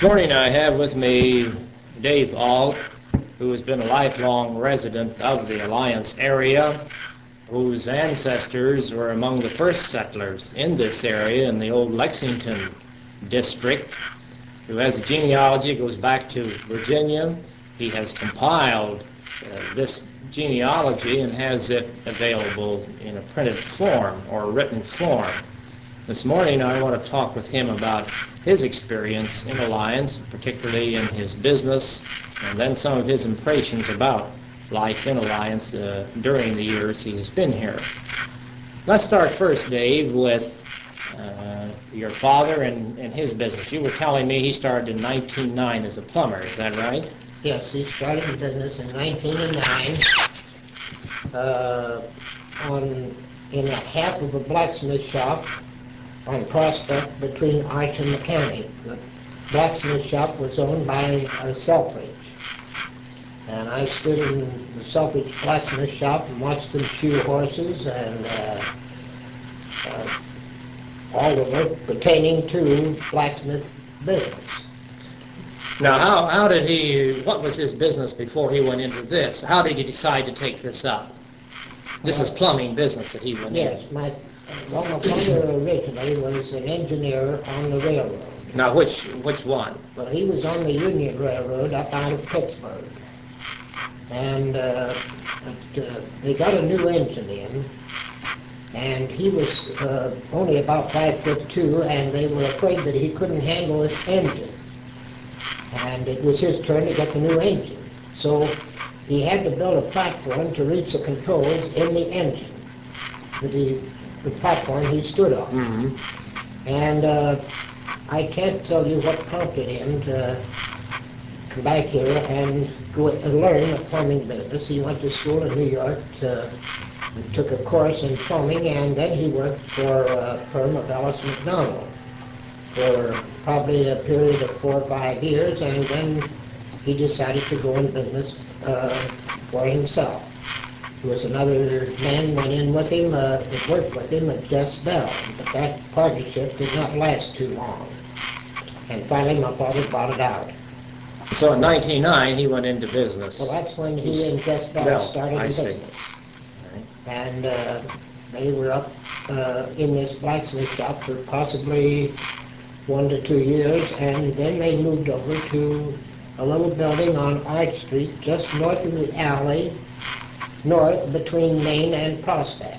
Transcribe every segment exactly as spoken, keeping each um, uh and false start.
morning I have with me Dave Ault, who has been a lifelong resident of the Alliance area, whose ancestors were among the first settlers in this area in the old Lexington district, who has a genealogy that goes back to Virginia. He has compiled uh, this genealogy and has it available in a printed form or written form. This morning I want to talk with him about his experience in Alliance, particularly in his business, and then some of his impressions about life in Alliance uh, during the years he has been here. Let's start first, Dave, with uh, your father and, and his business. You were telling me he started in nineteen oh nine as a plumber, is that right? Yes, he started the business in nineteen oh nine uh, on, in a half of a blacksmith shop on Prospect between Arch and Mechanic. The blacksmith shop was owned by uh, Selfridge. And I stood in the Selfridge blacksmith shop and watched them shoe horses and uh, uh, all the work pertaining to blacksmith business. Now, how, how did he, what was his business before he went into this? How did he decide to take this up? This is plumbing business that he went Yes, into. my, well, my father originally was an engineer on the railroad. Now, which, which one? Well, he was on the Union Railroad up out of Pittsburgh. And uh, but, uh, they got a new engine in, and he was uh, only about five foot two, and they were afraid that he couldn't handle this engine. And it was his turn to get the new engine. So he had to build a platform to reach the controls in the engine, the, the platform he stood on. Mm-hmm. And uh, I can't tell you what prompted him to come back here and go and learn the plumbing business. He went to school in New York, to, took a course in plumbing, and then he worked for a firm of Ellis McDonald for probably a period of four or five years, and then he decided to go in business uh, for himself. There was another man went in with him, uh, that worked with him at Just Bell, but that partnership did not last too long. And finally my father bought it out. So in nineteen oh nine he went into business. Well, that's when he and Just Bell Bell, started I the see. business. And uh, they were up uh, in this blacksmith shop for possibly one to two years, and then they moved over to a little building on Arch Street, just north of the alley, north between Main and Prospect.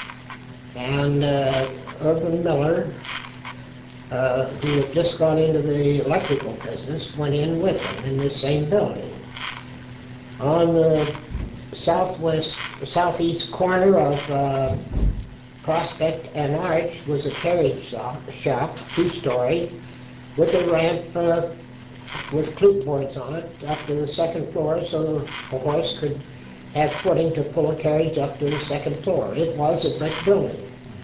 And uh, Urban Miller, uh, who had just gone into the electrical business, went in with him in this same building. On the southwest, southeast corner of uh, Prospect and Arch was a carriage shop, shop two-story, with a ramp uh, with clipboards on it up to the second floor, so a horse could have footing to pull a carriage up to the second floor. It was a brick building.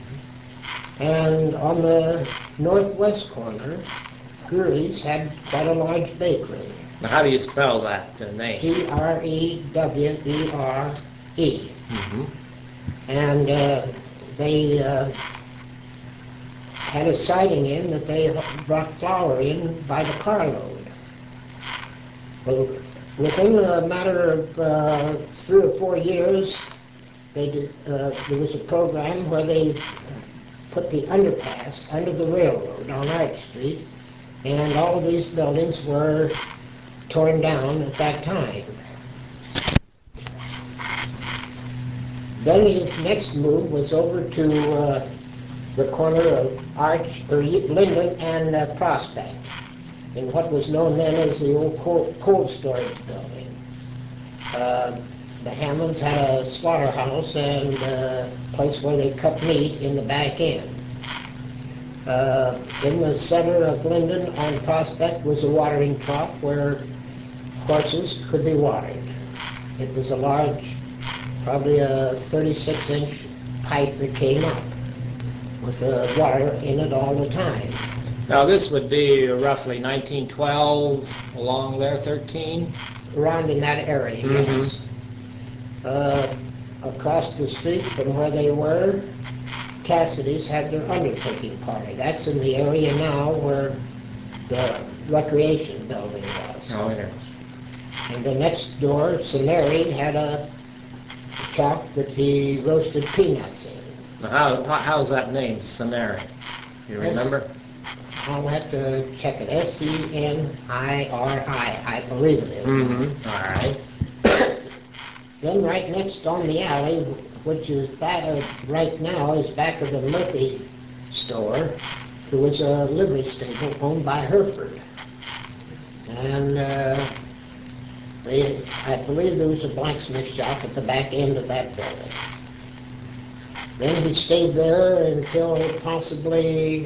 And on the northwest corner, Grewery's had quite a large bakery. Now, how do you spell that uh, name? G R E W E R E. Mm-hmm. And uh, they uh, had a siding in that they brought flour in by the carload. Well, within a matter of uh, three or four years, they did, uh, there was a program where they put the underpass under the railroad on Arch Street, and all of these buildings were torn down at that time. Then his next move was over to uh, the corner of Arch, or Linden and uh, Prospect, in what was known then as the old cold, cold storage building. Uh, the Hammonds had a slaughterhouse and a place where they cut meat in the back end. Uh, in the center of Linden on Prospect was a watering trough where horses could be watered. It was a large, probably a thirty-six inch pipe that came up with uh, water in it all the time. Now this would be roughly nineteen twelve, along there, thirteen? Around in that area, Mhm. yes. Uh, across the street from where they were, Cassidy's had their undertaking party. That's in the area now where the recreation building was. Oh, yeah. And the next door, Soneri, had a shop that he roasted peanuts in. Now, How, how, how's that name, Soneri? You Yes. remember? I'll have to check it, S E N I R I, I believe it is. Mm-hmm. All right. Then right next on the alley, which is back, uh, right now is back of the Murphy store, there was a livery stable owned by Hereford. And uh, they, I believe there was a blacksmith shop at the back end of that building. Then he stayed there until possibly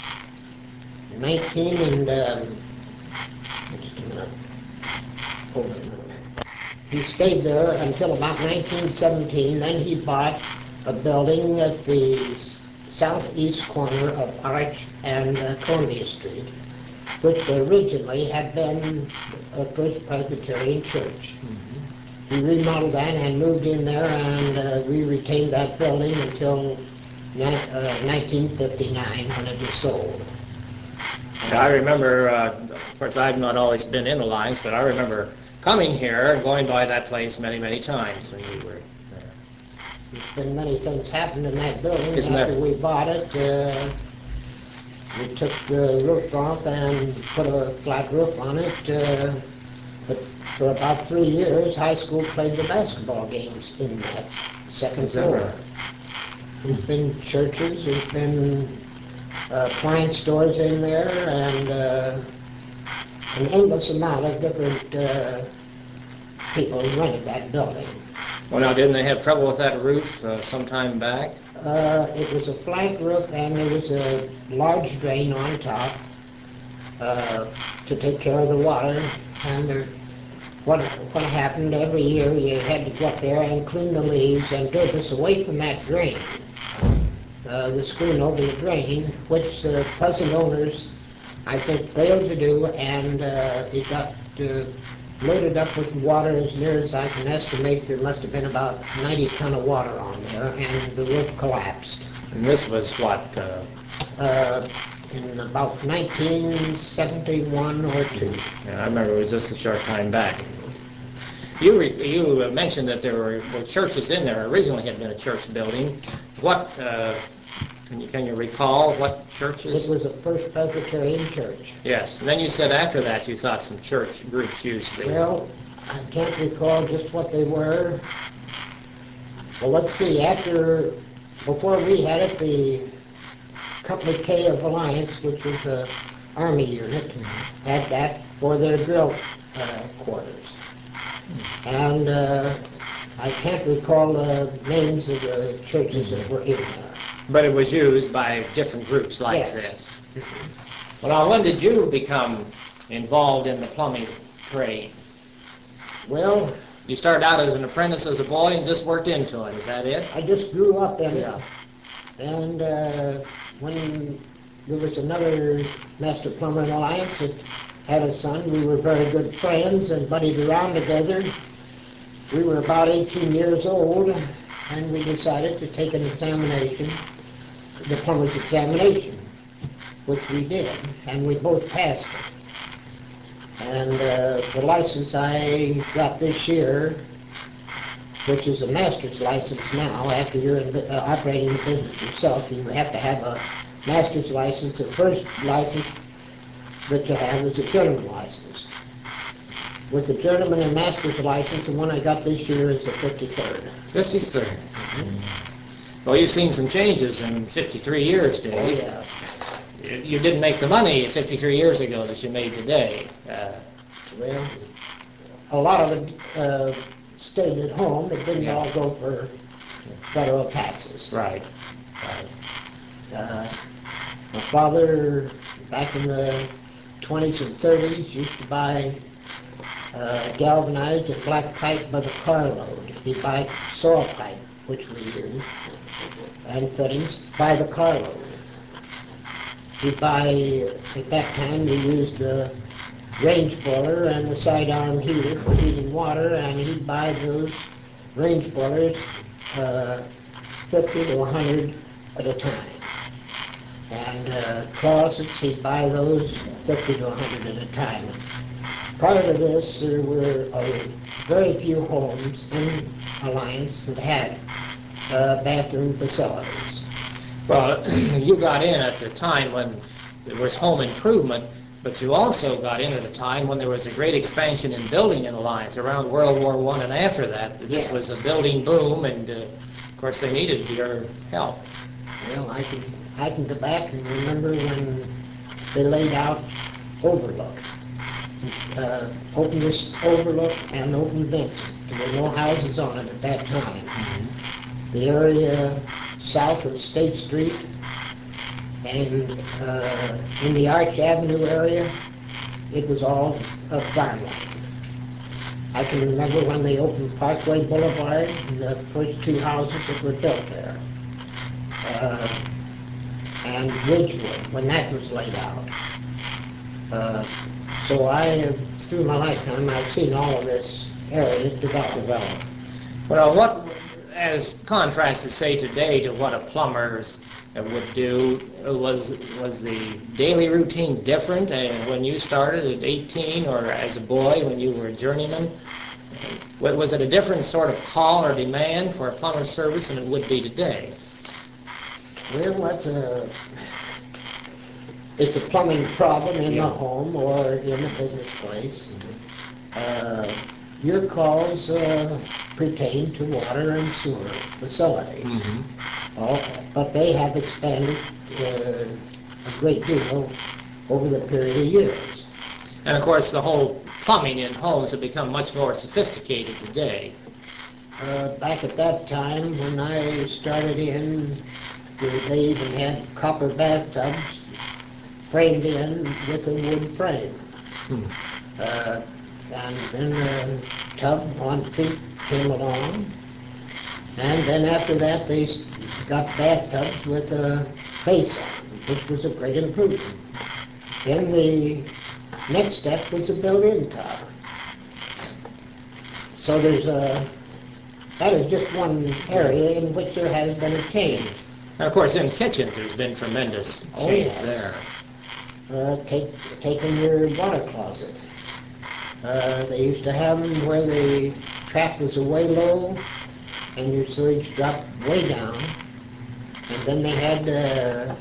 nineteen and, um, just a minute. Hold on a minute. He stayed there until about nineteen seventeen, then he bought a building at the southeast corner of Arch and uh, Columbia Street, which originally had been a First Presbyterian church. Mm-hmm. He remodeled that and moved in there, and uh, we retained that building until ni- uh, nineteen fifty-nine when it was sold. I remember, uh, of course, I've not always been in Alliance, but I remember coming here and going by that place many, many times when we were there. There's been many things happened in that building. Isn't After there? we bought it, uh, we took the roof off and put a flat roof on it. Uh, but for about three years, high school played the basketball games in that second Is that floor. right? There's been churches, there's been uh, appliance stores in there, and uh, an endless amount of different uh, people rented that building. Well, now, didn't they have trouble with that roof uh, some time back? Uh, it was a flank roof, and there was a large drain on top uh, to take care of the water. And there, what what happened every year, you had to go up there and clean the leaves and debris away from that drain. Uh, the screen over the drain, which the present owners, I think, failed to do, and uh, it got uh, loaded up with water. As near as I can estimate, there must have been about ninety ton of water on there, and the roof collapsed. And this was what? Uh, Uh, in about nineteen seventy-one or two. yeah, I remember it was just a short time back. You re- you mentioned that there were, were churches in there. Originally had been a church building. What uh, can you can you recall what It churches? was a First Presbyterian church. Yes. And then you said after that you thought some church groups used the. Well, I can't recall just what they were. Well, let's see, after, before we had it, the Company K of Alliance, which was a Army unit, had that for their drill uh, quarters. And uh, I can't recall the names of the churches that were in there. But it was used by different groups like Yes. this. Well, now, when did you become involved in the plumbing trade? Well, You started out as an apprentice as a boy and just worked into it. Is that it? I just grew up in Yeah. it. And uh, when there was another Master Plumber in Alliance that had a son, we were very good friends and buddied around together. We were about eighteen years old, and we decided to take an examination, the plumber's examination, which we did, and we both passed it. And uh, the license I got this year, which is a master's license now, after you're in, uh, operating the business yourself, you have to have a master's license. The first license that you have is a journeyman license. With the journeyman and master's license, the one I got this year is the fifty-third. fifty-third. Well, you've seen some changes in fifty-three years, Oh, Dave. yes. You you didn't make the money fifty-three years ago that you made today. Uh, Well, a lot of it uh, stayed at home. It didn't Yeah. all go for federal taxes. right. Uh, my father, back in the twenties and thirties, used to buy uh, galvanized and black pipe by the carload. He'd buy saw pipe, which we use, and fittings by the carload. He'd buy, at that time, we used the range boiler and the sidearm heater for heating water, and he'd buy those range boilers uh, fifty to one hundred at a time. And uh, closets, he'd buy those fifty to a hundred at a time. Prior to this, there were uh, very few homes in Alliance that had uh, bathroom facilities. Well, you got in at the time when there was home improvement, but you also got in at a time when there was a great expansion in building in Alliance around World War One and after that. This Yeah. was a building boom, and uh, of course they needed your help. Well, I can, I can go back and remember when they laid out Overlook. Uh, open this Overlook and open Vinton. There were no houses on it at that time. Mm-hmm. The area south of State Street and uh, in the Arch Avenue area, it was all uh, farmland. I can remember when they opened Parkway Boulevard, the first two houses that were built there. Uh, and Ridgewood, when that was laid out. Uh, so I, through my lifetime, I've seen all of this area develop. develop. Well, what, as contrasted, say, today to what a plumber's would do, was was the daily routine different uh, when you started at eighteen or as a boy when you were a journeyman? Was it a different sort of call or demand for a plumber's service than it would be today? Well, what's a, it's a plumbing problem in Yeah. the home or in a business place. Uh, your calls uh, pertain to water and sewer facilities. Mm-hmm. All, but they have expanded uh, a great deal over the period of years. And of course, the whole plumbing in homes have become much more sophisticated today. Uh, back at that time, when I started in, they even had copper bathtubs framed in with a wood frame. Hmm. Uh, and then the tub on feet came along. And then after that, they got bathtubs with a base on, which was a great improvement. Then the next step was a built-in tub. So there's a, that is just one area in which there has been a change. And of course, in kitchens, there's been tremendous Oh, change yes. there. Uh, take, taking your water closet. Uh, they used to have them where the trap was way low and your sewage dropped way down. And then they had uh,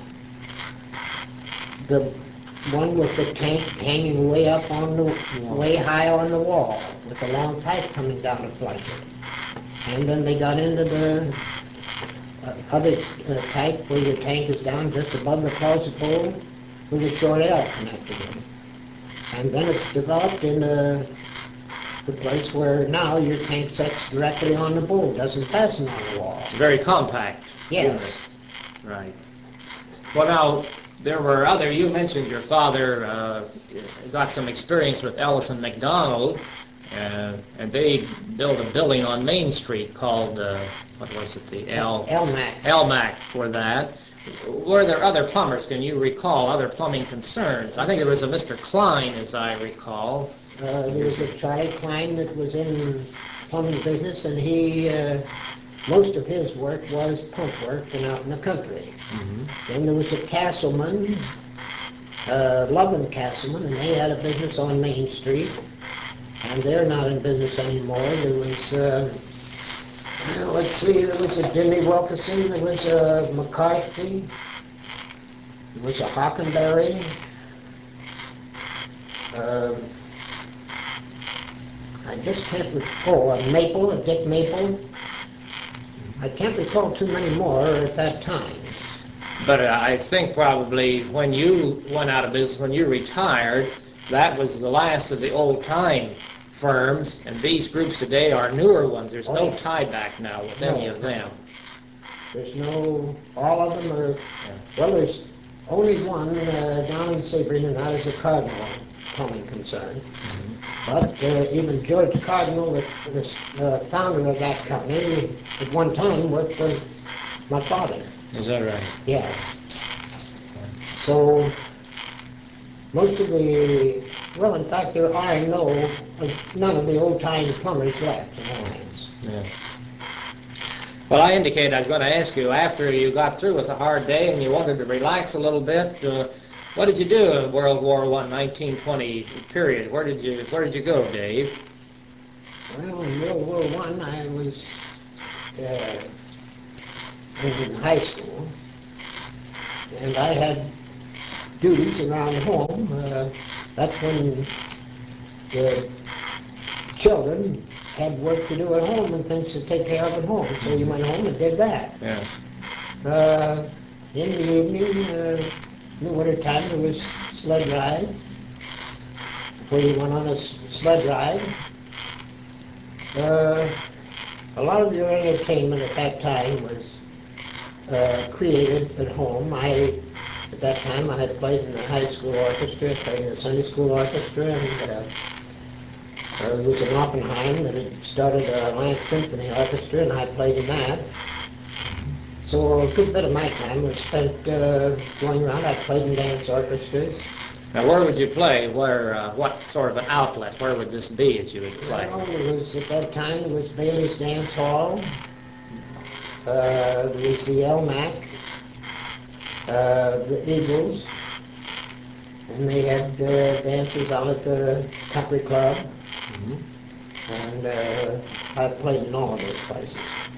the one with the tank hanging way up on the, way high on the wall with a long pipe coming down to flush it. And then they got into the uh, other uh, type where your tank is down just above the closet bowl with a short L connected in it. And then it's developed in uh, the place where now your tank sets directly on the bowl, doesn't fasten on the wall. It's very compact. Yes. Right. Well, now, there were other, you mentioned your father uh, got some experience with Ellison McDonald, uh, and they built a building on Main Street called, uh, what was it, the L... Elmac. Elmac for that. Were there other plumbers? Can you recall other plumbing concerns? I think there was a Mister Klein, as I recall. Uh, there was a Charlie Klein that was in plumbing business, and he, uh, most of his work was pump work and out in the country. Mm-hmm. Then there was a Castleman, uh, Love and Castleman, and they had a business on Main Street, and they're not in business anymore. There was, uh, uh, let's see, there was a Jimmy Wilkerson, there was a McCarthy, there was a Hockenberry, uh, I just can't recall, a Maple, a Dick Maple. I can't recall too many more at that time. But uh, I think probably when you went out of business, when you retired, that was the last of the old-time firms, and these groups today are newer ones. There's Oh, no yeah. tie back now with any No. of them. There's no, all of them are, well, there's only one uh, down in Sebring, and that is a Cardinal plumbing concern. Mm-hmm. But uh, even George Cardinal, the, the uh, founder of that company, at one time worked for my father. Is that right? Yes. So, most of the, well, in fact, there are no, uh, none of the old-time plumbers left in Alliance. Yeah. Well, I indicated I was going to ask you, after you got through with a hard day and you wanted to relax a little bit, uh, what did you do in World War One, nineteen twenty period? Where did you Where did you go, Dave? Well, in World War One, I was uh, I was in high school, and I had duties around home. Uh, that's when the children had work to do at home and things to take care of at home. So you went home and did that. Yeah. Uh, in the evening, uh, in the winter time, there was sled ride, where you went on a s- sled ride. Uh, a lot of your entertainment at that time was uh, created at home. I, at that time, I had played in the high school orchestra, played in the Sunday school orchestra, and uh, uh, there was in Oppenheim that had started a Alliance Symphony Orchestra, and I played in that. So a good bit of my time was spent uh, going around. I played in dance orchestras. Now, where would you play? Where? Uh, what sort of an outlet? Where would this be that you would play? Well, it was, at that time, there was Bailey's Dance Hall. Uh, there was the L M A C, uh, the Eagles, and they had uh, dances out at the Country Club. Mm-hmm. And uh, I played in all of those places.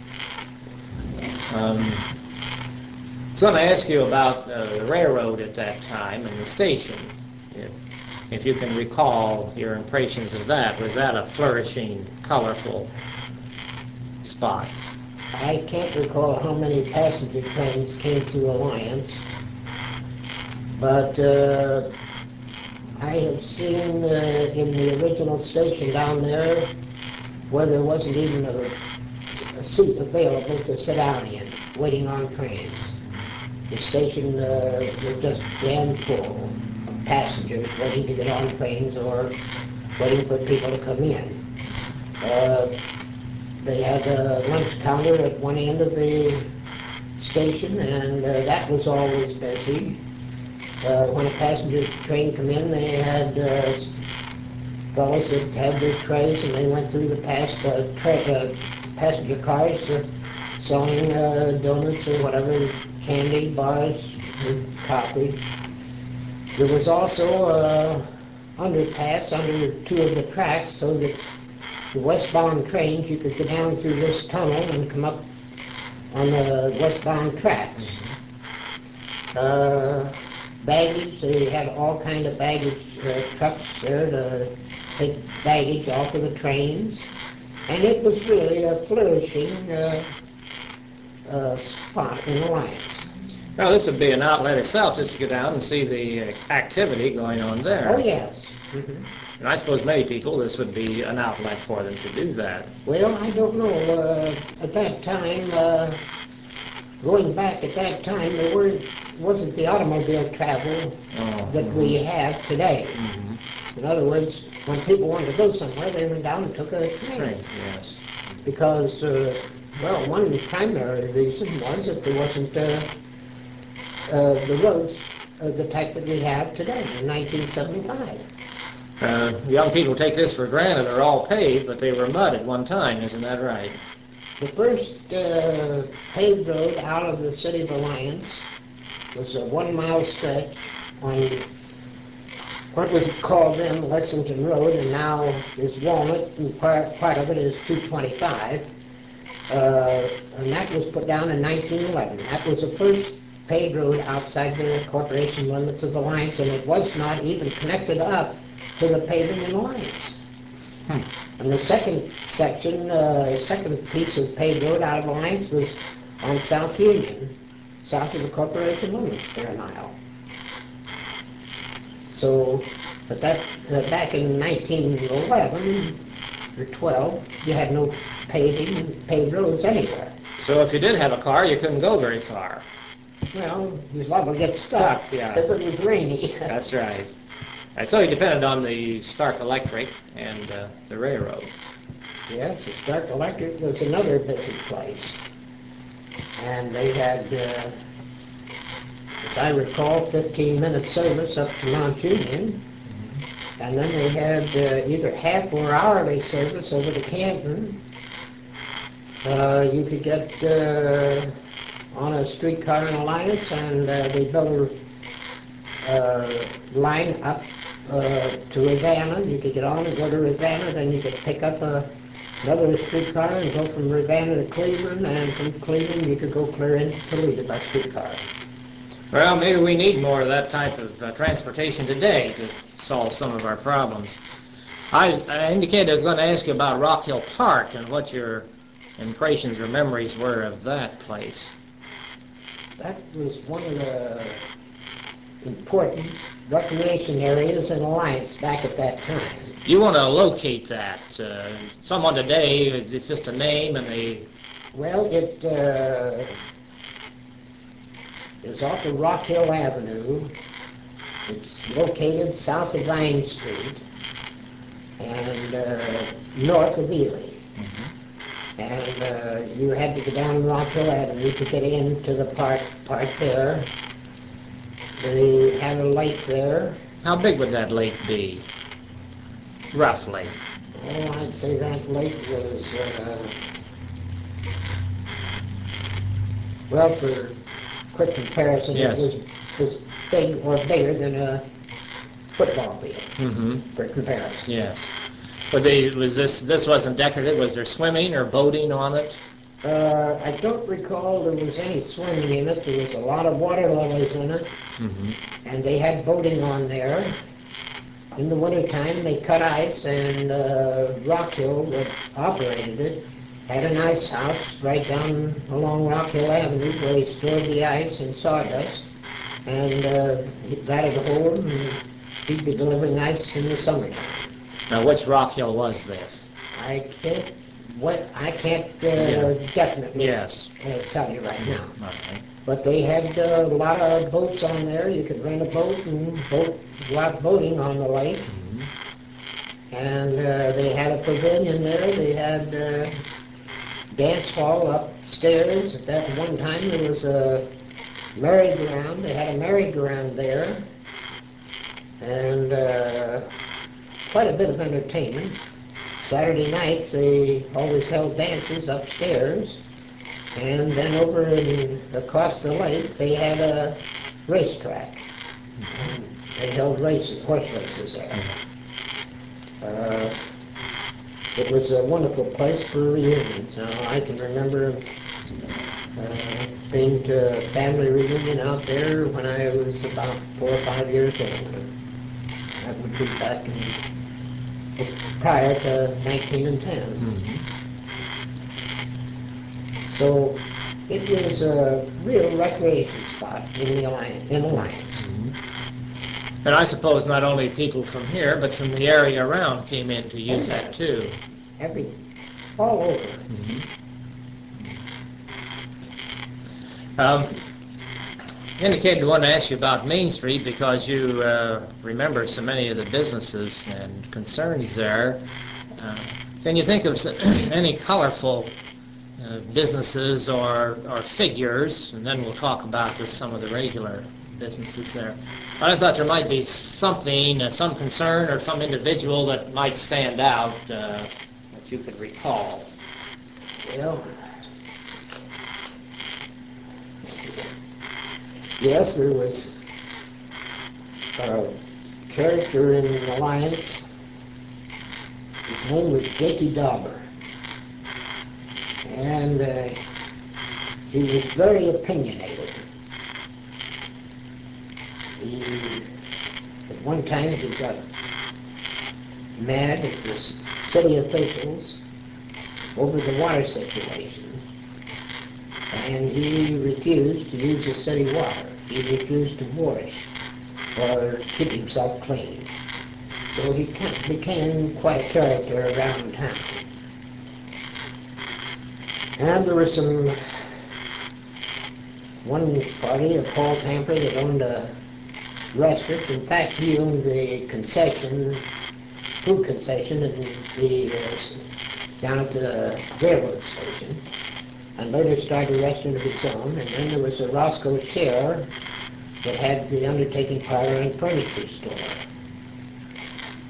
Um, I was going to ask you about uh, the railroad at that time and the station. If, if you can recall your impressions of that, was that a flourishing, colorful spot? I can't recall how many passenger trains came through Alliance, but uh, I have seen uh, in the original station down there where there wasn't even a, a seat available to sit down in, waiting on trains. The station uh, was just jammed full of passengers waiting to get on trains or waiting for people to come in. Uh, they had a lunch counter at one end of the station, and uh, that was always busy. Uh, when a passenger train come in, they had uh, fellows that had their trays, and they went through the past, uh, tra- uh, passenger cars uh, selling uh, donuts or whatever, candy, bars, and coffee. There was also a underpass under two of the tracks, so that the westbound trains, you could go down through this tunnel and come up on the westbound tracks. Uh, baggage, they had all kind of baggage uh, trucks there to take baggage off of the trains, and it was really a flourishing uh, uh, spot in Alliance. Well, this would be an outlet itself, just to go down and see the uh, activity going on there. Oh yes. Mm-hmm. And I suppose many people, this would be an outlet for them to do that. Well, I don't know. Uh, at that time, uh, going back at that time, there weren't wasn't the automobile travel Oh, that mhm. we have today. Mhm. In other words, when people wanted to go somewhere, they went down and took a train. Train, yes. Because, uh, well, one primary reason was that there wasn't uh, uh, the roads uh, the type that we have today in nineteen seventy-five. Uh, young people take this for granted. They're all paved, but they were mud at one time. Isn't that right? The first uh, paved road out of the city of Alliance was a one-mile stretch on what was called then Lexington Road, and now is Walnut, and part, part of it is two twenty-five. Uh, and that was put down in nineteen eleven. That was the first paved road outside the corporation limits of Alliance, and it was not even connected up to the paving in Alliance. Hmm. And the second section, uh, second piece of paved road out of Alliance was on South Union, south of the corporation limits for a mile. So, but that, uh, back in nineteen eleven or twelve, you had no paving, paved roads anywhere. So if you did have a car, you couldn't go very far. Well, you was liable to get stuck Stuck, yeah. if it was rainy. That's right. And so you depended on the Stark Electric and uh, the railroad. Yes, the Stark Electric was another busy place. And they had, uh, as I recall, fifteen minute service up to Mount Union. And then they had uh, either half or hourly service over to Canton. Uh, you could get uh, on a streetcar in Alliance, and uh, they built a uh, line up uh, to Ravenna. You could get on and go to Ravenna, then you could pick up a, another streetcar and go from Ravenna to Cleveland, and from Cleveland you could go clear into Toledo by streetcar. Well, maybe we need more of that type of uh, transportation today to solve some of our problems. I, I indicated I was going to ask you about Rock Hill Park and what your impressions or memories were of that place. That was one of the important recreation areas in Alliance back at that time. You want to locate that. Uh, someone today, it's just a name and they... Well, it uh, is off of Rock Hill Avenue. It's located south of Vine Street and uh, north of Ely. Mm-hmm. And uh, you had to go down Rock Hill Avenue to get into the park, park there. They have a lake there. How big would that lake be, roughly? Oh, I'd say that lake was, uh, well, for quick comparison, yes. It was, was big or bigger than a football field, mm-hmm. for comparison. Yes. But they, was this, this wasn't decorative, was there swimming or boating on it? Uh, I don't recall there was any swimming in it. There was a lot of water lilies in it, mm-hmm. and they had boating on there. In the wintertime, they cut ice, and uh, Rock Hill, that operated it, had an ice house right down along Rock Hill Avenue where he stored the ice and sawdust, and uh, that at home, and he'd be delivering ice in the summertime. Now, which Rock Hill was this? I can't, what I can't uh, Yeah. definitely Yes. uh, tell you right now. Okay. But they had uh, a lot of boats on there. You could rent a boat and boat, go out boating on the lake. Mm-hmm. And uh, they had a pavilion there. They had uh, dance hall upstairs. At that one time there was a merry-go-round. They had a merry-go-round there. And uh, quite a bit of entertainment. Saturday nights they always held dances upstairs. And then over in, across the lake, they had a racetrack. And they held races, horse races there. Uh, it was a wonderful place for reunions. Now, I can remember uh, being to a family reunion out there when I was about four or five years old. That would be back in, prior to nineteen and ten. Mm-hmm. So it was a real recreation spot in the Alliance. In Alliance. Mm-hmm. And I suppose not only people from here, but from the area around came in to use that too. Every, all over. Mm-hmm. Um, indicated I wanted to ask you about Main Street because you uh, remember so many of the businesses and concerns there. Uh, can you think of any colorful Uh, businesses or, or figures, and then we'll talk about just some of the regular businesses there. But I thought there might be something, uh, some concern or some individual that might stand out uh, that you could recall. Well, yes, there was a character in Alliance. His name was Jakey Dauber. And uh, he was very opinionated. He, at one time he got mad at the city officials over the water situation, and he refused to use the city water. He refused to wash or keep himself clean. So he became quite a character around town. And there was some, one party, a Paul Tamper, that owned a restaurant. In fact, he owned the concession, food concession in the, uh, down at the railroad station, and later started a restaurant of his own. And then there was a Roscoe Share that had the undertaking parlor and furniture store.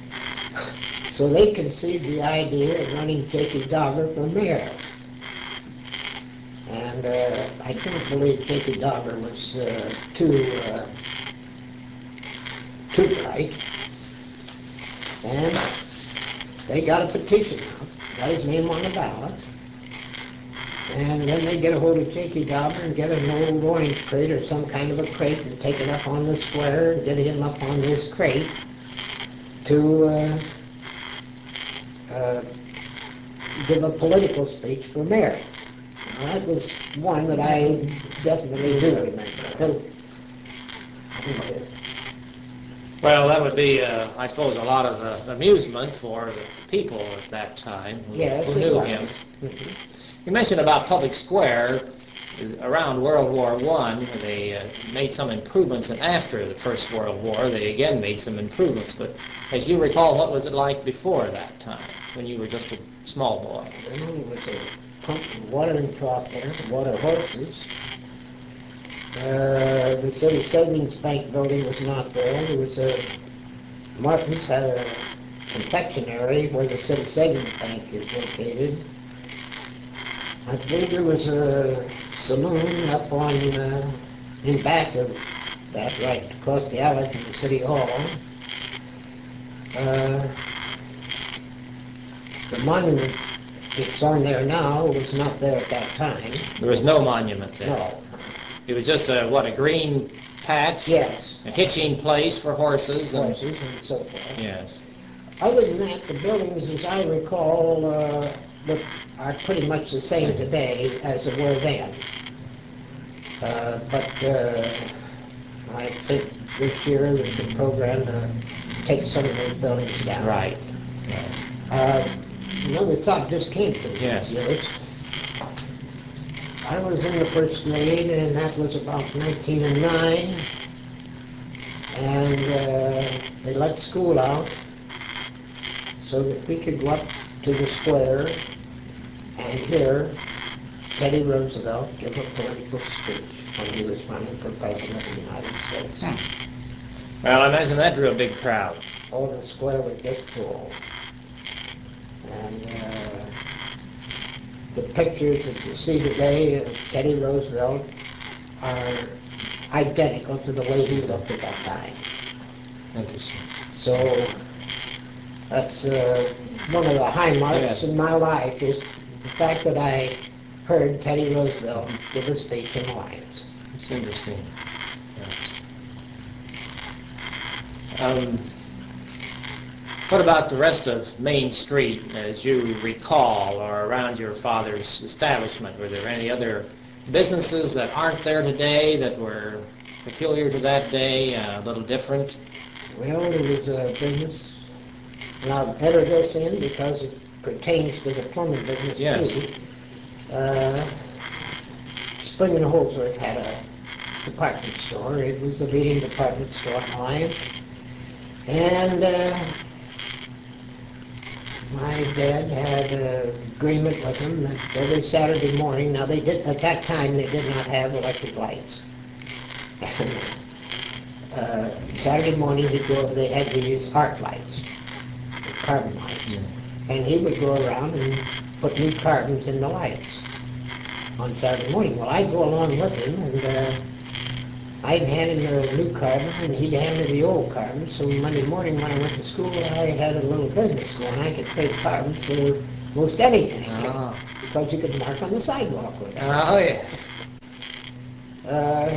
So they conceived the idea of running Jakey Dauber for mayor. and uh, I don't believe Jakey Dauber was uh, too uh, too bright. And they got a petition out, got his name on the ballot, and then they get a hold of Jakey Dauber and get an old orange crate or some kind of a crate and take it up on the square and get him up on this crate to uh, uh, give a political speech for mayor. Now, that was one that I definitely do remember. 'Cause, Well, that would be, uh, I suppose, a lot of uh, amusement for the people at that time who, Yes, who it knew was. him. Mhm. You mentioned about Public Square. Around World War One, they uh, made some improvements, and after the First World War, they again made some improvements. But as you recall, what was it like before that time, when you were just a small boy? Well, there was a pump and watering trough there to water horses. Uh, the City Savings Bank building was not there. There was a, Martin's had a confectionery where the City Savings Bank is located. I believe there was a saloon up on, uh, in back of that, right across the alley from the City Hall. Uh, the monument that's on there now was not there at that time. There was no monument there. No. It was just a, what, a green patch? Yes. A hitching place for horses? And, Horses and so forth. yes. Other than that, the buildings, as I recall, uh, look, are pretty much the same today as they were then. Uh, but uh, I think this year there's been programmed to take some of those buildings down. Right. Uh, another thought just came to me. Yes. Yes. I was in the first grade, and that was about nineteen oh nine, and uh, they let school out so that we could go up to the square and hear Teddy Roosevelt give a political speech when he was running for president of the United States. Hmm. Well, I imagine that drew a big crowd. Oh, the square was just full. And uh, the pictures that you see today of Teddy Roosevelt are identical to the way he looked at that time. Interesting. So that's uh, one of the high marks Yes. in my life is the fact that I heard Teddy Roosevelt give a speech in Alliance. It's interesting. Yes. Um, what about the rest of Main Street, as you recall, or around your father's establishment? Were there any other businesses that aren't there today that were peculiar to that day, uh, a little different? Well, there was a business, and I'll enter this in because it pertains to the plumbing business Yes. too. Uh, Spring and Holdsworth had a department store. It was the leading department store in Alliance. And uh, my dad had an agreement with them that every Saturday morning, now they did, at that time they did not have electric lights. And uh, Saturday morning he'd go over, they had these arc lights, carbon lights. Yeah. And he would go around and put new carbons in the lights on Saturday morning. Well, I'd go along with him, and uh, I'd hand him the new carbon, and he'd hand me the old carbon. So Monday morning when I went to school, I had a little business going. I could trade carbons for most anything, Ah. because you could mark on the sidewalk with it. Oh, yes. Uh,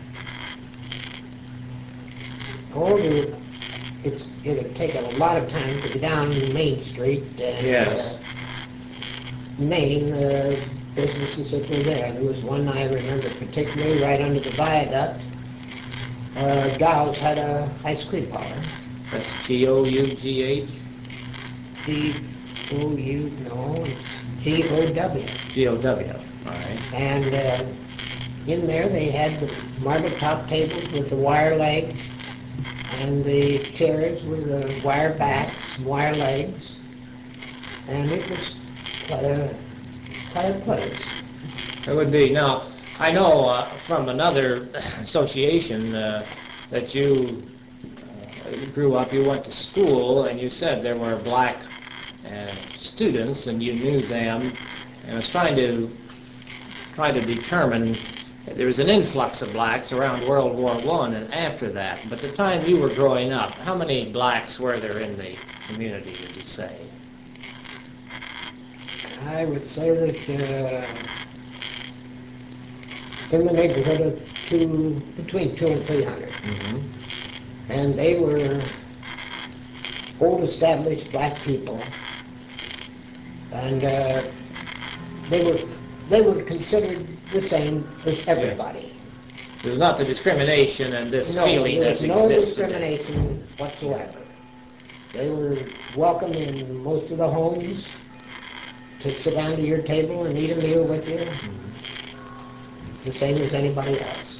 oh, the- it's, it'd take a lot of time to go down Main Street and Yes. uh, name the businesses that were there. There was one I remember particularly right under the viaduct. Uh, Gow's had a ice cream parlor. That's G O U G H? G O U, no, it's G O W. G O W, all right. And uh, in there they had the marble top tables with the wire legs, and the chairs with the wire backs, wire legs, and it was quite a quite a place. It would be. Now, I know uh, from another association uh, that you uh, grew up, you went to school, and you said there were black uh, students, and you knew them. And I was trying to try to determine, there was an influx of blacks around World War One and after that, but the time you were growing up, how many blacks were there in the community, would you say? I would say that uh, in the neighborhood of two, between two and three hundred. Mm-hmm. And they were old established black people, and uh, they were they were considered the same as everybody. There was not the discrimination and this No, feeling there that was no existed. discrimination whatsoever. They were welcome in most of the homes to sit down to your table and eat a meal with you, Mm-hmm. the same as anybody else.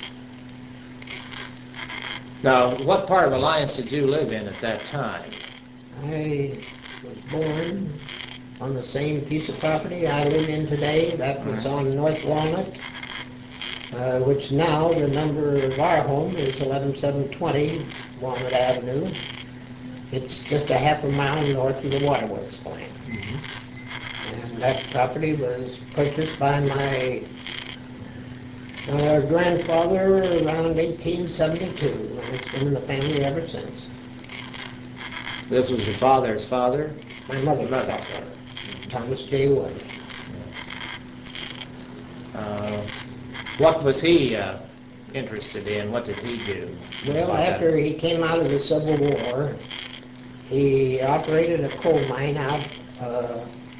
Now, what part of Alliance did you live in at that time? I was born on the same piece of property I live in today. That was on North Walnut, uh, which now the number of our home is eleven seven twenty Walnut Avenue. It's just a half a mile north of the waterworks plant. Mm-hmm. And that property was purchased by my uh, grandfather around eighteen seventy-two, and it's been in the family ever since. This was your father's father? My mother's Mother. father, Thomas J. Wood. Uh, what was he uh, interested in? What did he do? Well, about that? after he came out of the Civil War, he operated a coal mine out uh,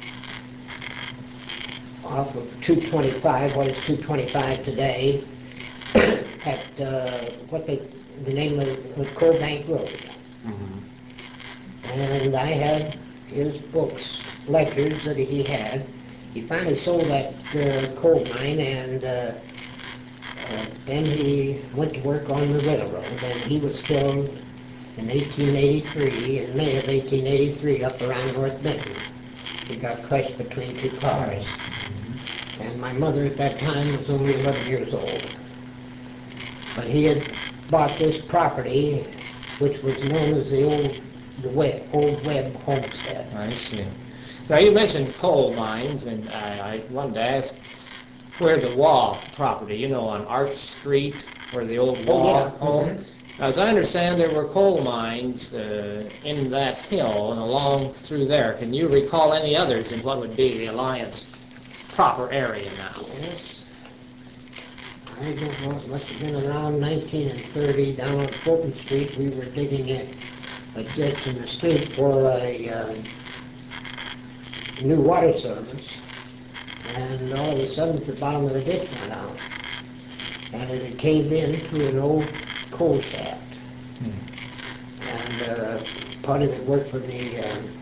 off of two twenty-five, what is two twenty-five today, at uh, what they, the name of the Coal Bank Road. Mhm. And I had his books, ledgers that he had. He finally sold that uh, coal mine, and uh, uh, then he went to work on the railroad, and he was killed in eighteen eighty-three, in May of eighteen eighty-three, up around North Benton. He got crushed between two cars. And my mother at that time was only eleven years old. But he had bought this property, which was known as the old, the Webb, old Webb homestead. I see. Now, you mentioned coal mines, and I, I wanted to ask where the Waugh property, you know, on Arch Street, where the old Oh, Waugh yeah. home. Mhm. Now, as I understand, there were coal mines uh, in that hill and along through there. Can you recall any others in what would be the Alliance proper area now? Yes. I don't know, it must have been around nineteen and thirty, down on Fulton Street, we were digging a, a ditch in the street for a uh, new water service, and all of a sudden the bottom of the ditch went out, and it had caved into an old coal shaft. Hmm. And uh, party that worked for the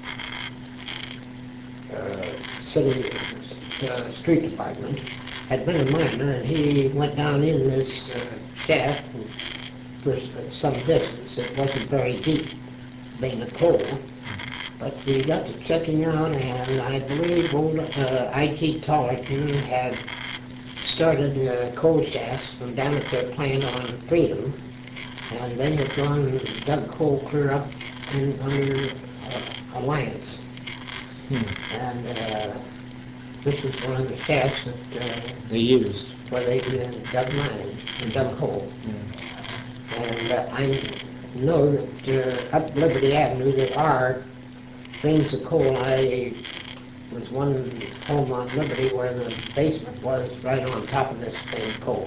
uh, uh, city uh, street department had been a miner, and he went down in this uh, shaft and for s- some distance. It wasn't very deep, being a coal, but we got to checking out, and I believe old uh, I G Tollerton had started uh, coal shafts from down at their plant on Freedom, and they had gone and dug coal clear up in, under uh, Alliance. Hmm. And uh, this was one of the shafts that, uh, They used. where they uh, dug mine, and dug coal. And uh, I know that uh, up Liberty Avenue there are veins of coal. I was one home on Liberty where the basement was right on top of this vein of coal.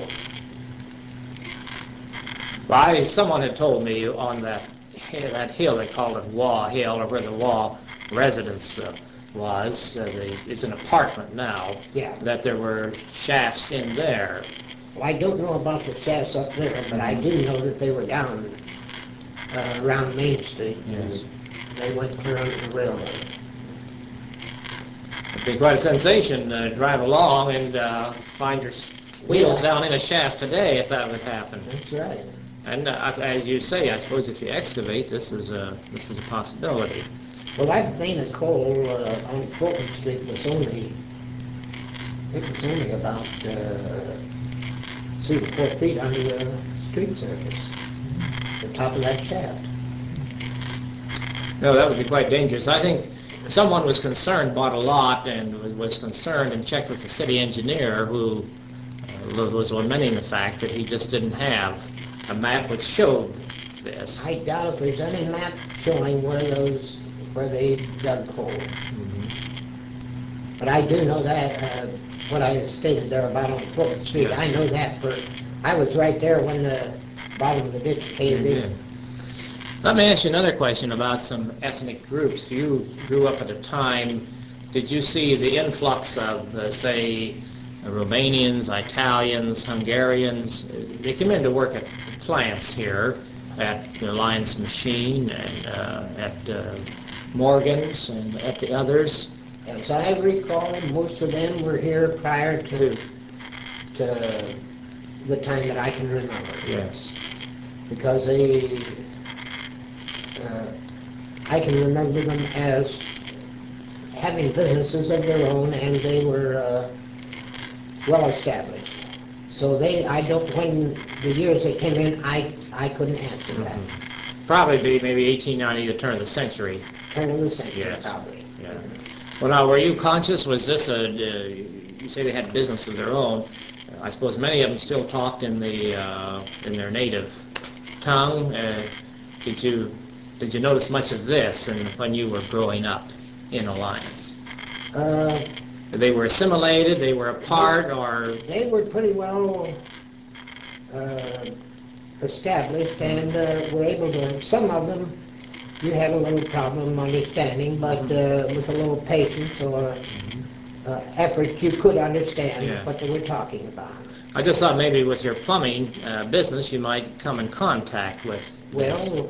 Well, I, someone had told me on that that hill, they called it Waugh Hill, or where the Waugh residence uh, was, uh, the, it's an apartment now, Yeah. that there were shafts in there. Well, I don't know about the shafts up there, but I do know that they were down uh, around Main Street. Yes. They went clear under the railroad. It'd be quite a sensation to drive along and uh, find your s- wheels Yeah. down in a shaft today, if that would happen. That's right. And uh, as you say, I suppose if you excavate, this is a, this is a possibility. Well, that vein of coal uh, on Fulton Street was only, it was only about uh, three to four feet under the street surface, the top of that shaft. No, that would be quite dangerous. I think someone was concerned, bought a lot, and was, was concerned and checked with the city engineer, who uh, was lamenting the fact that he just didn't have a map which showed this. I doubt if there's any map showing where those, where they dug coal. Mhm. But I do know that, uh, what I stated there about on Fulton Street, Yeah. I know that for, I was right there when the bottom of the ditch caved in. Mhm. Let me ask you another question about some ethnic groups. You grew up at a time, did you see the influx of, uh, say, Romanians, Italians, Hungarians? They came in to work at plants here, at the Alliance Machine and uh, at uh, Morgan's and at the others. As I recall, most of them were here prior to, To, to the time that I can remember. yes. Because they, uh, I can remember them as having businesses of their own, and they were uh, well established. So they, I don't, when the years they came in, I, I couldn't answer that. Probably be maybe eighteen ninety, the turn of the century. Turn of the century, Yes. probably. Yeah. Well, now, were you conscious? Was this a? Uh, you say they had business of their own. I suppose many of them still talked in the uh, in their native tongue. Uh, did you did you notice much of this in, when you were growing up in Alliance? Uh, They were assimilated. They were apart, or They were pretty well uh, established and uh, were able to, some of them, you had a little problem understanding, but uh, with a little patience or uh, effort, you could understand Yeah. what they were talking about. I just thought maybe with your plumbing uh, business you might come in contact with. this. Well,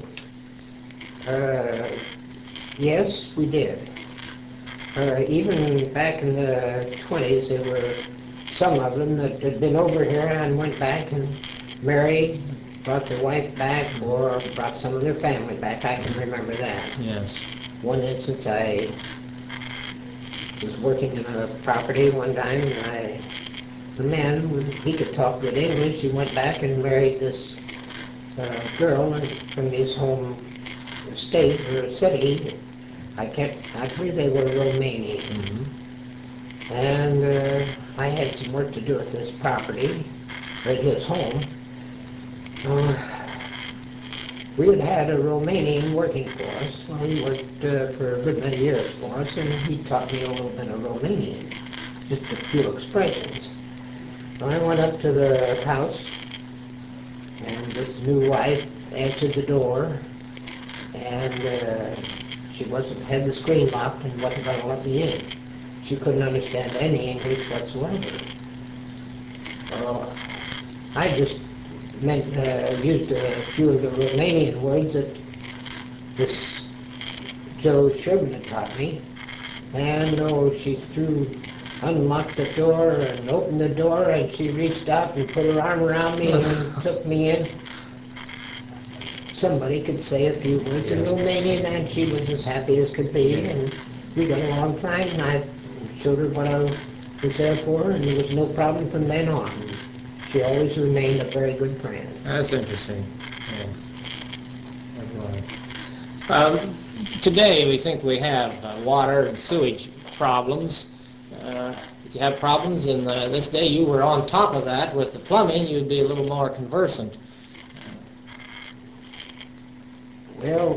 uh, yes, we did. Uh, even back in the twenties, there were some of them that had been over here and went back and married, brought their wife back, or brought some of their family back. I can remember that. Yes. One instance, I was working in a property one time, and I, the man, he could talk good English. He went back and married this uh, girl from his home state or city. I can't, I believe they were Romanian. Mm-hmm. And uh, I had some work to do at this property, at his home. Uh, we had had a Romanian working for us. Well, he worked uh, for a good many years for us, and he taught me a little bit of Romanian, just a few expressions. So I went up to the house, and this new wife answered the door, and uh, she wasn't, had the screen locked and wasn't going to let me in. She couldn't understand any English whatsoever. Uh, I just meant, uh, used a few of the Romanian words that this Joe Sherman had taught me. And oh, she threw, unlocked the door and opened the door, and she reached out and put her arm around me and took me in. Somebody could say a few words in Romanian, and she was as happy as could be, and we got along fine, and I showed her what I was there for, and there was no problem from then on. She always remained a very good friend. That's interesting. Yes. That's right. Um, today, we think we have uh, water and sewage problems. Uh, did you have problems in uh, this day? You were on top of that. With the plumbing, you'd be a little more conversant. Well,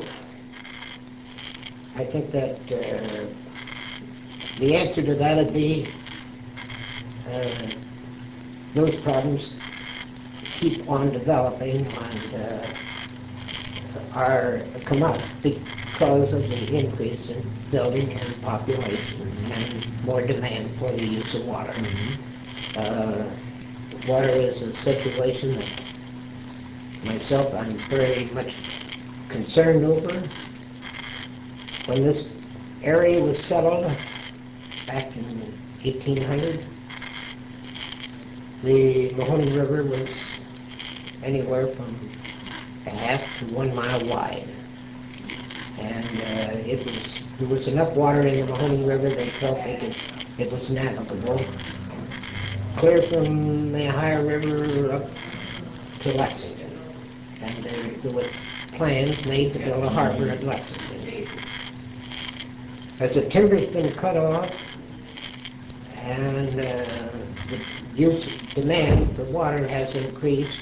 I think that uh, the answer to that would be uh, those problems keep on developing and uh, are come up because of the increase in building and population and more demand for the use of water. Mm-hmm. Uh, water is a situation that myself I'm very much concerned over. When this area was settled back in eighteen hundred, the Mahoney River was anywhere from a half to one mile wide. And uh, it was, there was enough water in the Mahoney River, they felt they could, it was navigable. Clear from the Ohio River up to Lexington. And there, there were plans made to build a harbor at Lexington. as the timber's been cut off and uh, the use demand for water has increased,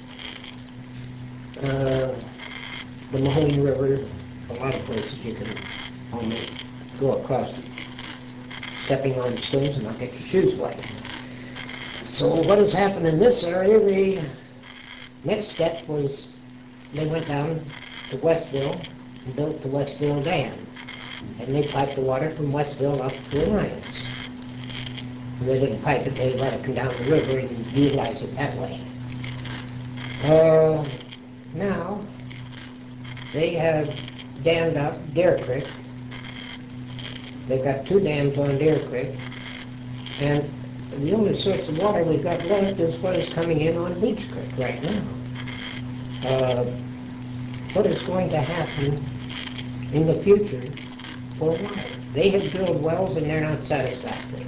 uh, the Mahoning River, a lot of places you can almost go across stepping on stones and not get your shoes wet. So what has happened in this area, the next step was they went down to Westville and built the Westville Dam. And they piped the water from Westville up to Alliance. They didn't pipe it, they let it come down the river and utilize it that way. Uh, now, they have dammed up Deer Creek. They've got two dams on Deer Creek. And the only source of water we've got left is what is coming in on Beach Creek right now. Uh, what is going to happen in the future for water? They have drilled wells and they're not satisfactory.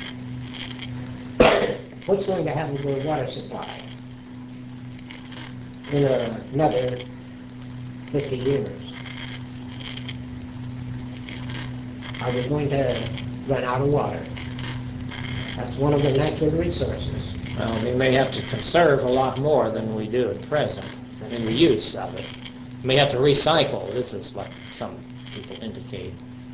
What's going to happen to the water supply in uh, another fifty years? Are we going to run out of water? That's one of the natural resources. Well, we may have to conserve a lot more than we do at present in the use of it. We may have to recycle. This is what some people indicate.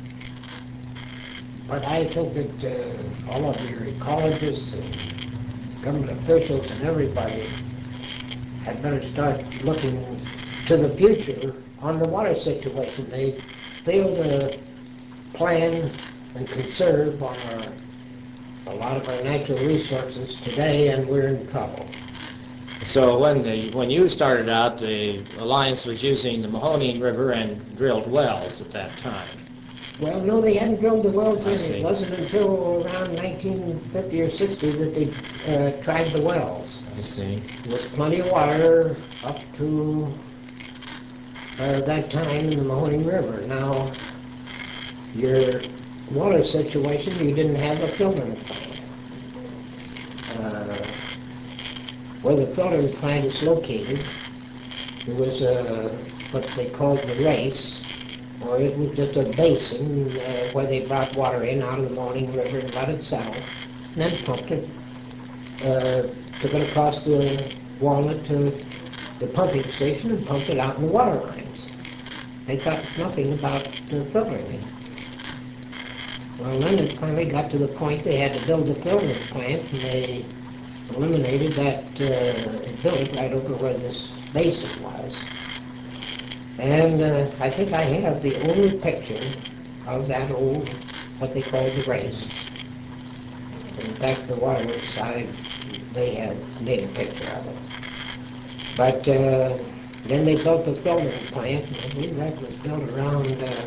But I think that uh, all of your ecologists and government officials and everybody had better start looking to the future on the water situation. They fail to plan and conserve on our, a lot of our natural resources today, and we're in trouble. So when the when you started out, the Alliance was using the Mahoning River and drilled wells at that time. Well, no, they hadn't drilled the wells I in. see. It wasn't until around nineteen fifty or sixty that they uh, tried the wells. I see. There was plenty of water up to uh, that time in the Mahoning River. Now, your water situation, you didn't have a filtering plant. Uh, where the filtering plant is located, there was a, what they called the race, or it was just a basin uh, where they brought water in out of the Mahoning River and let it settle, and then pumped it, uh, took it across the Walnut to the pumping station and pumped it out in the water lines. They thought nothing about uh, filtering it. Well, then it finally got to the point they had to build a filtering plant, and they eliminated that, uh, and built it right over where this basin was. And uh, I think I have the only picture of that old, what they call the race. In fact, the waterworks side, they had made a picture of it. But uh, then they built the filtering plant, and I believe that was built around, uh,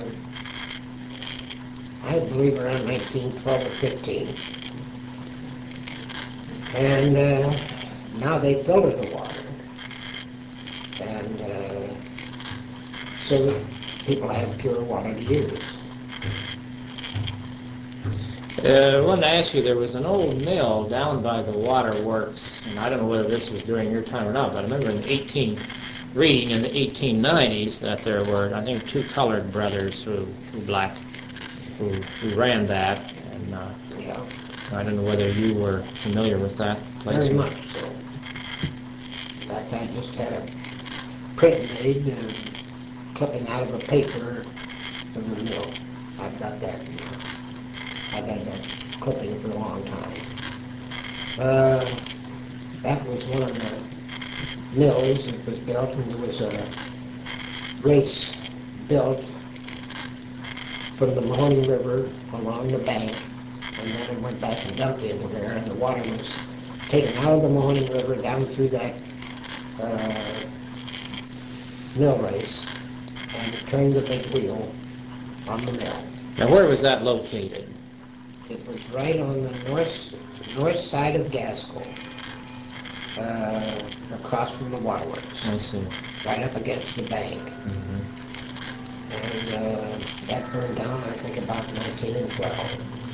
I believe around nineteen twelve or fifteen. And uh, now they filter the water. And uh, so that people have pure water to use. Uh, I wanted to ask you, there was an old mill down by the waterworks, and I don't know whether this was during your time or not, but I remember in the eighteen, reading in the eighteen nineties that there were, I think, two colored brothers, who, who black, who, who ran that, and uh, Yeah, I don't know whether you were familiar with that place. very much so. In fact, I just had a print made, uh, clipping out of a paper from the mill. I've got that. I've had that clipping for a long time. Uh, that was one of the mills that was built, and there was a race built from the Mahoning River along the bank, and then it went back and dumped into there, and the water was taken out of the Mahoning River down through that uh, mill race, and it turned the big wheel on the mill. Now, where was that located? It was right on the north north side of Gaskell, uh, across from the waterworks, I see. right up against the bank. Mm-hmm. And uh, that burned down, I think, about nineteen twelve.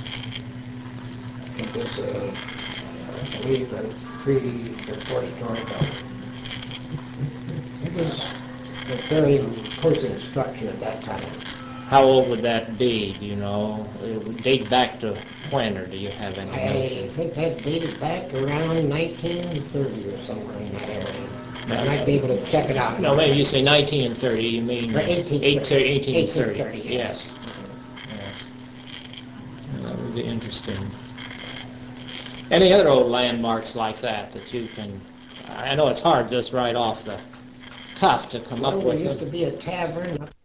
It was, uh, I believe, a three or four-story building. It was a very imposing structure at that time. How old would that be, do you know? It would date back to when, or do you have any I notion? think that dated back around nineteen thirty or somewhere in that area. I might be able to check it out. No, maybe you say nineteen thirty, you mean Or eighteen eight to thirty. eighteen thirty. eighteen thirty, yes. Yes. Well, that would be interesting. Any other old landmarks like that that you can, I know it's hard just right off the cuff to come Well, up there with used it. to be a tavern up